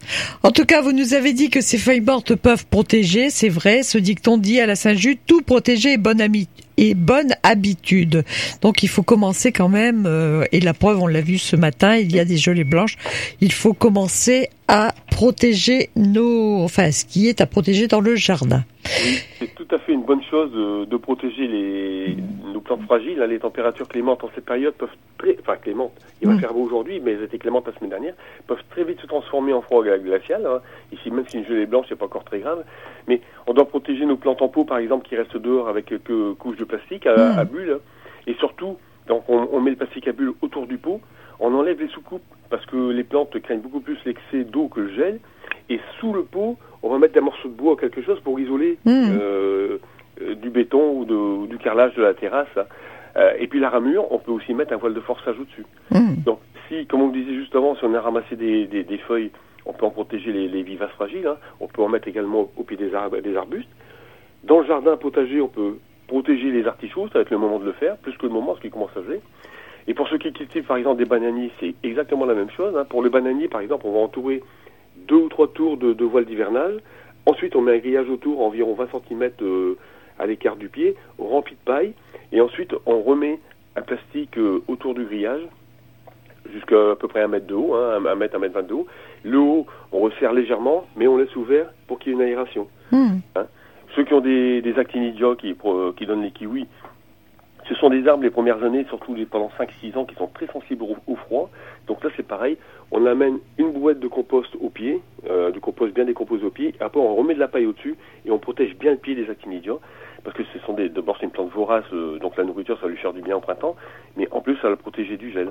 Speaker 1: En tout cas, vous nous avez dit que ces feuilles mortes peuvent protéger, c'est vrai. Ce dicton dit à la Saint-Jude, tout protéger est bonne habitude. Donc il faut commencer quand même, et la preuve, on l'a vu ce matin, il y a des gelées blanches. Il faut commencer à protéger ce qui est à protéger dans le jardin.
Speaker 7: Oui, c'est tout à fait une bonne chose de protéger nos plantes fragiles. Les températures clémentes en cette période peuvent clémentes, il va faire beau aujourd'hui, mais elles étaient clémentes la semaine dernière, peuvent très vite se transformer en froid glacial. Ici, même si une gelée blanche, c'est pas encore très grave. Mais on doit protéger nos plantes en pot, par exemple, qui restent dehors avec quelques couches de plastique à bulles. Et surtout, donc on met le plastique à bulles autour du pot, on enlève les sous-coupes, parce que les plantes craignent beaucoup plus l'excès d'eau que le gel. Et sous le pot, on va mettre des morceaux de bois ou quelque chose pour isoler du béton ou du carrelage de la terrasse. Et puis la ramure, on peut aussi mettre un voile de forçage au-dessus. Donc si, comme on le disait juste avant, si on a ramassé des feuilles, on peut en protéger les vivaces fragiles. On peut en mettre également au pied des arbustes. Dans le jardin potager, on peut protéger les artichauts, ça va être le moment de le faire, plus que le moment, parce qu'il commence à geler. Et pour ceux qui cultivent par exemple des bananiers, c'est exactement la même chose. Pour le bananier, par exemple, on va entourer 2 ou 3 tours de voile d'hivernage. Ensuite, on met un grillage autour, environ 20 cm à l'écart du pied, rempli de paille. Et ensuite, on remet un plastique autour du grillage, jusqu'à à peu près 1 mètre de haut, 1 mètre, 1 mètre 20 de haut. Le haut, on resserre légèrement, mais on laisse ouvert pour qu'il y ait une aération. Ceux qui ont des actinidia qui donnent les kiwis, ce sont des arbres les premières années, surtout pendant 5-6 ans, qui sont très sensibles au froid. Donc là, c'est pareil. On amène une bouette de compost au pied, du compost bien décomposé au pied. Après, on remet de la paille au-dessus et on protège bien le pied des actinidia. Parce que d'abord, c'est une plante vorace, donc la nourriture, ça va lui faire du bien au printemps. Mais en plus, ça va le protéger du gel.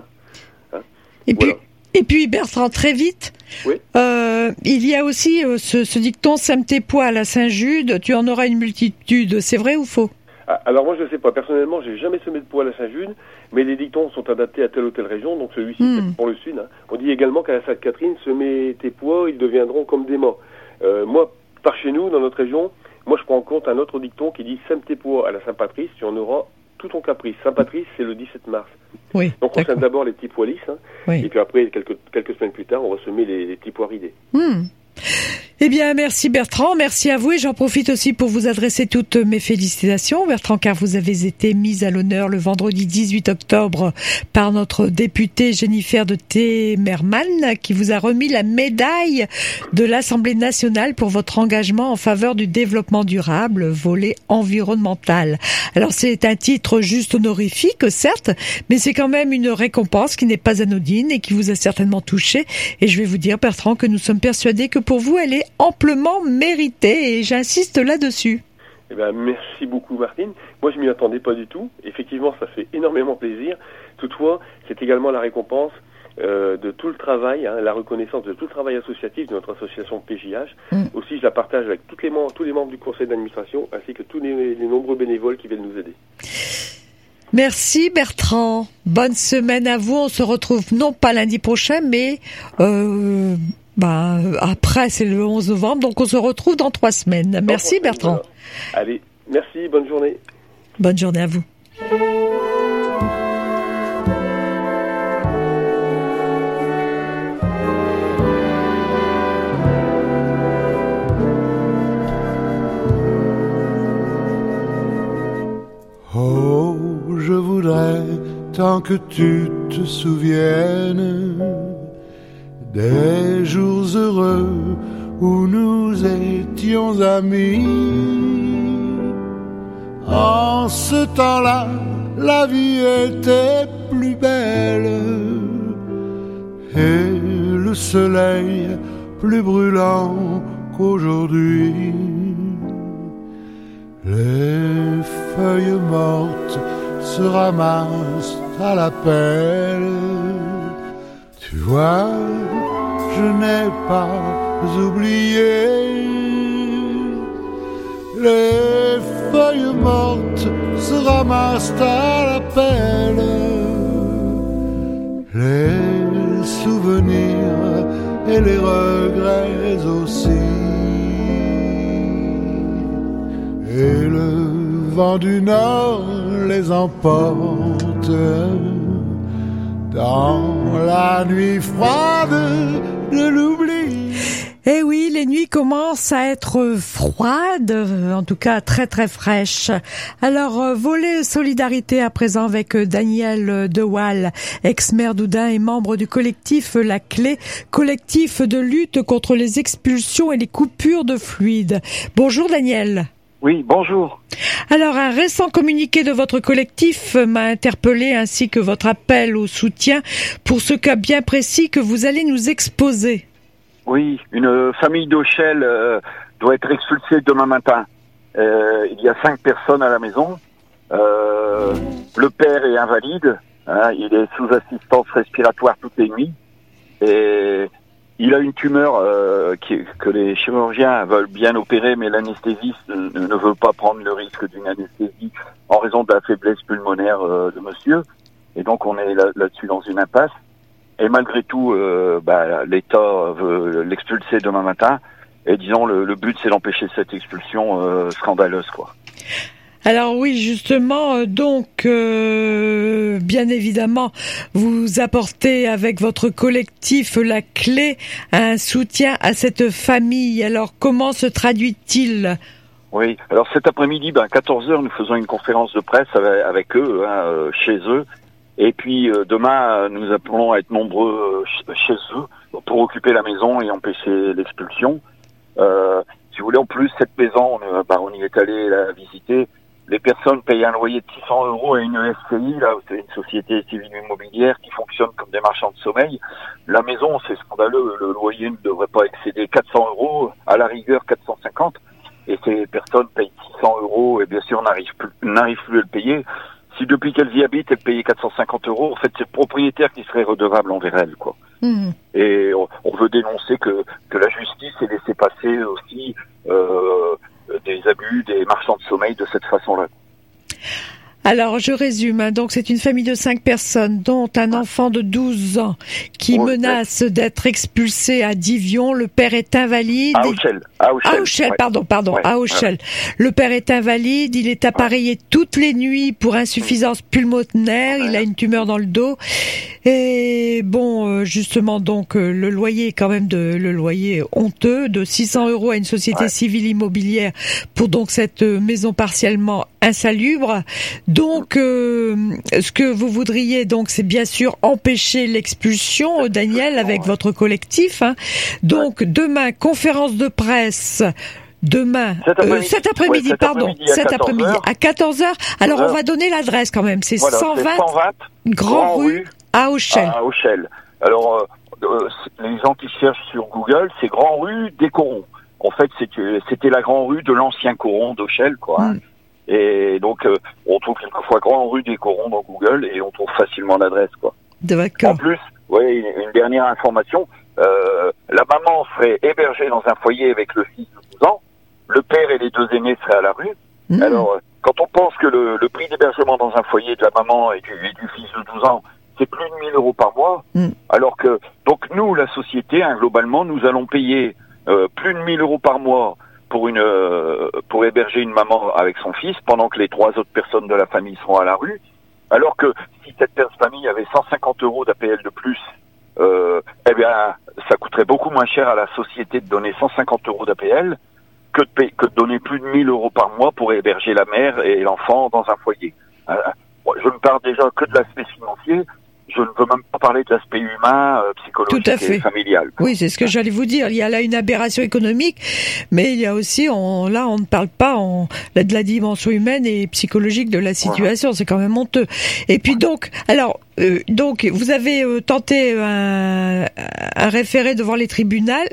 Speaker 1: Et puis, Bertrand, très vite, il y a aussi ce dicton « Sème tes pois à la Saint-Jude, tu en auras une multitude ». C'est vrai ou faux ?
Speaker 7: Alors moi je ne sais pas, personnellement j'ai jamais semé de pois à la Saint-Jude, mais les dictons sont adaptés à telle ou telle région, donc celui-ci c'est pour le sud. On dit également qu'à la Sainte-Catherine, semer tes pois, ils deviendront comme des mâts. Moi, par chez nous, dans notre région, moi je prends en compte un autre dicton qui dit sème tes pois à la Saint-Patrice, tu en auras tout ton caprice. Saint-Patrice c'est le 17 mars. Donc on sème d'abord les petits pois lisses, et puis après quelques semaines plus tard on va semer les petits pois ridés.
Speaker 1: Eh bien, merci Bertrand, merci à vous et j'en profite aussi pour vous adresser toutes mes félicitations, Bertrand, car vous avez été mis à l'honneur le vendredi 18 octobre par notre députée Jennifer de Temerman qui vous a remis la médaille de l'Assemblée nationale pour votre engagement en faveur du développement durable, volet environnemental. Alors, c'est un titre juste honorifique, certes, mais c'est quand même une récompense qui n'est pas anodine et qui vous a certainement touché. Et je vais vous dire, Bertrand, que nous sommes persuadés que pour vous, elle est amplement méritée et j'insiste là-dessus.
Speaker 7: Eh ben, merci beaucoup Martine. Moi je m'y attendais pas du tout. Effectivement ça fait énormément plaisir. Toutefois c'est également la récompense de tout le travail, la reconnaissance de tout le travail associatif de notre association PJH. Aussi je la partage avec tous les membres du conseil d'administration ainsi que tous les nombreux bénévoles qui viennent nous aider.
Speaker 1: Merci Bertrand. Bonne semaine à vous. On se retrouve non pas lundi prochain mais après, c'est le 11 novembre, donc on se retrouve dans 3 semaines. Merci Bertrand.
Speaker 7: Allez, merci, bonne journée.
Speaker 1: Bonne journée à vous.
Speaker 8: Oh, je voudrais tant que tu te souviennes des jours heureux où nous étions amis. En ce temps-là, la vie était plus belle et le soleil plus brûlant qu'aujourd'hui. Les feuilles mortes se ramassent à la pelle. Tu vois, je n'ai pas oublié. Les feuilles mortes se ramassent à la pelle. Les souvenirs et les regrets aussi. Et le vent du nord les emporte dans la nuit froide de l'oubli.
Speaker 1: Eh oui, les nuits commencent à être froides, en tout cas très très fraîches. Alors, volet solidarité à présent avec Daniel Dewal, ex-maire d'Oudun et membre du collectif La Clé, collectif de lutte contre les expulsions et les coupures de fluide. Bonjour Daniel.
Speaker 9: Oui, bonjour.
Speaker 1: Alors, un récent communiqué de votre collectif m'a interpellé ainsi que votre appel au soutien pour ce cas bien précis que vous allez nous exposer.
Speaker 9: Oui, une famille d'Auchel doit être expulsée demain matin. Il y a 5 personnes à la maison. Le père est invalide. Il est sous assistance respiratoire toutes les nuits. Et il a une tumeur que les chirurgiens veulent bien opérer, mais l'anesthésiste ne veut pas prendre le risque d'une anesthésie en raison de la faiblesse pulmonaire de monsieur. Et donc on est là-dessus dans une impasse. Et malgré tout, l'État veut l'expulser demain matin. Et disons, le but, c'est d'empêcher cette expulsion scandaleuse, quoi.
Speaker 1: Alors oui, justement, bien évidemment, vous apportez avec votre collectif La Clé un soutien à cette famille. Alors, comment se traduit-il ?
Speaker 9: Oui, alors cet après-midi, 14h, nous faisons une conférence de presse avec eux, chez eux. Et puis demain, nous appelons à être nombreux chez eux pour occuper la maison et empêcher l'expulsion. Si vous voulez, en plus, cette maison, on y est allé la visiter. Les personnes payent un loyer de 600 € à une SCI, là, c'est une société civile immobilière qui fonctionne comme des marchands de sommeil. La maison, c'est scandaleux. Le loyer ne devrait pas excéder 400 €, à la rigueur 450. Et ces personnes payent 600 € et bien sûr n'arrivent plus à le payer. Si depuis qu'elles y habitent, elles payaient 450 €, en fait, c'est le propriétaire qui serait redevable envers elles, quoi. Mmh. Et on veut dénoncer que la justice ait laissé passer aussi des abus des marchands de sommeil de cette façon-là.
Speaker 1: Alors, je résume. Donc, c'est une famille de 5 personnes, dont un enfant de 12 ans qui menace d'être expulsé à Divion. Le père est invalide.
Speaker 9: À Auchel. À Auchel,
Speaker 1: pardon. Ouais. À Auchel. Le père est invalide. Il est appareillé toutes les nuits pour insuffisance pulmonaire. Il a une tumeur dans le dos. Et bon, justement, donc, le loyer est quand même le loyer honteux de 600 € à une société civile immobilière pour donc cette maison partiellement insalubre. Donc, ce que vous voudriez, donc, c'est bien sûr empêcher l'expulsion, Daniel, avec votre collectif. Donc, demain, conférence de presse. Cet après-midi, à 14h. Alors, on va donner l'adresse quand même. C'est 120 Grand Rue à Auchel.
Speaker 9: À Auchel. Alors, les gens qui cherchent sur Google, c'est Grand Rue des Corons. En fait, c'était la Grand Rue de l'ancien Coron d'Auchel, quoi. Et donc, on trouve quelquefois Grand Rue des Corons dans Google et on trouve facilement l'adresse, quoi.
Speaker 1: D'accord.
Speaker 9: En plus, une dernière information, la maman serait hébergée dans un foyer avec le fils de 12 ans, le père et les 2 aînés seraient à la rue. Alors, quand on pense que le prix d'hébergement dans un foyer de la maman et du fils de 12 ans, c'est plus de 1 000 € par mois, alors que, donc nous, la société, globalement, nous allons payer plus de 1 000 € par mois pour héberger une maman avec son fils, pendant que les 3 autres personnes de la famille seront à la rue, alors que si cette famille avait 150 € d'APL de plus, ça coûterait beaucoup moins cher à la société de donner 150 € d'APL que de donner plus de 1 000 € par mois pour héberger la mère et l'enfant dans un foyer. Je ne parle déjà que de l'aspect financier. Je ne veux même pas parler de l'aspect humain, psychologique et familial.
Speaker 1: Oui, c'est ce que j'allais vous dire. Il y a là une aberration économique, mais il y a aussi, on ne parle pas de la dimension humaine et psychologique de la situation. C'est quand même honteux. Et puis donc, vous avez tenté un référé devant le tribunal.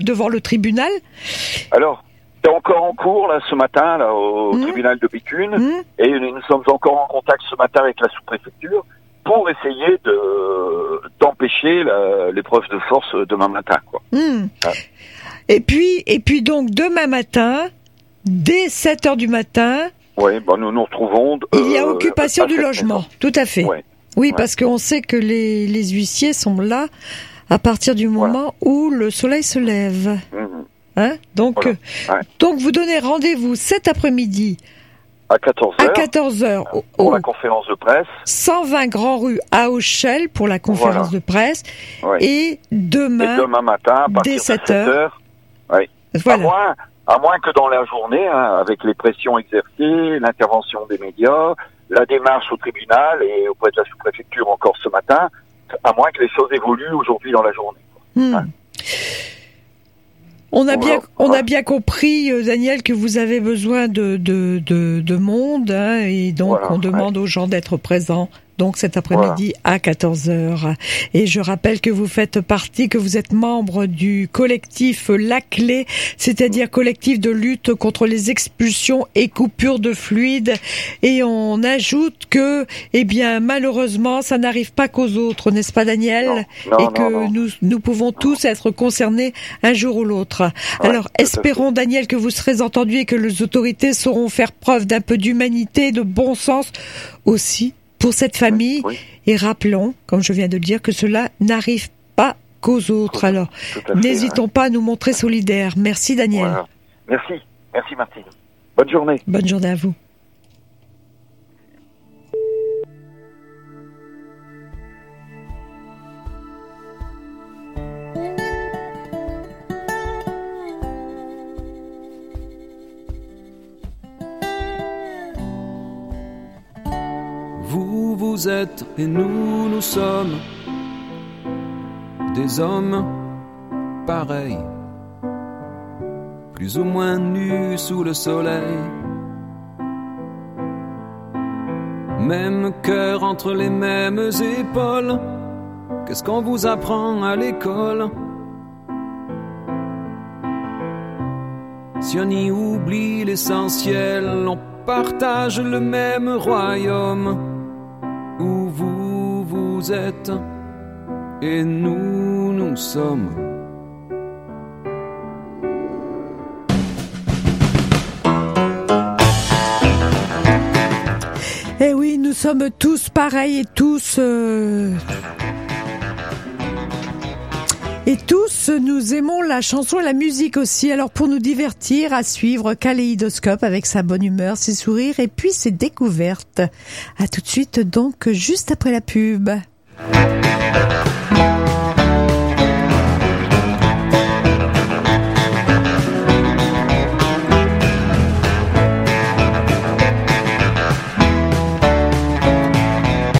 Speaker 9: Alors, c'est encore en cours là ce matin au tribunal de Béthune, et nous sommes encore en contact ce matin avec la sous-préfecture pour essayer d'empêcher l'épreuve de force demain matin, quoi.
Speaker 1: Et puis donc demain matin, dès 7h du matin,
Speaker 9: nous nous retrouvons.
Speaker 1: Il y a occupation du logement, tout à fait. Oui, parce qu'on sait que les huissiers sont là à partir du moment où le soleil se lève. Donc vous donnez rendez-vous cet après-midi.
Speaker 9: À 14h.
Speaker 1: À 14h.
Speaker 9: Pour la conférence de presse.
Speaker 1: 120 Grand Rue à Auchel pour la conférence de presse. Et demain
Speaker 9: matin, à partir
Speaker 1: dès 7h.
Speaker 9: Oui.
Speaker 1: Voilà.
Speaker 9: À moins que dans la journée, hein, avec les pressions exercées, l'intervention des médias, la démarche au tribunal et auprès de la sous-préfecture encore ce matin, à moins que les choses évoluent aujourd'hui dans la journée. Hein.
Speaker 1: On a bien compris, Daniel, que vous avez besoin de monde, hein, et donc on demande aux gens d'être présents. Donc cet après-midi à 14h. Et je rappelle que vous faites partie, que vous êtes membre du collectif La Clé, c'est-à-dire collectif de lutte contre les expulsions et coupures de fluide. Et on ajoute que, eh bien, malheureusement, ça n'arrive pas qu'aux autres, n'est-ce pas, Daniel? Nous pouvons tous être concernés un jour ou l'autre.
Speaker 9: Ouais,
Speaker 1: alors, espérons, Daniel, que vous serez entendu et que les autorités sauront faire preuve d'un peu d'humanité, de bon sens aussi pour cette famille, et rappelons, comme je viens de le dire, que cela n'arrive pas qu'aux autres. Alors, n'hésitons pas à nous montrer solidaires. Merci, Daniel.
Speaker 9: Voilà. Merci Martine. Bonne journée.
Speaker 1: Bonne journée à vous.
Speaker 4: Vous êtes et nous sommes des hommes pareils, plus ou moins nus sous le soleil, même cœur entre les mêmes épaules. Qu'est-ce qu'on vous apprend à l'école? Si on y oublie l'essentiel, on partage le même royaume où vous êtes et nous sommes.
Speaker 1: Eh oui, nous sommes tous pareils et tous nous aimons la chanson et la musique aussi. Alors pour nous divertir, à suivre Kaléidoscope avec sa bonne humeur, ses sourires et puis ses découvertes. À tout de suite donc, juste après la pub.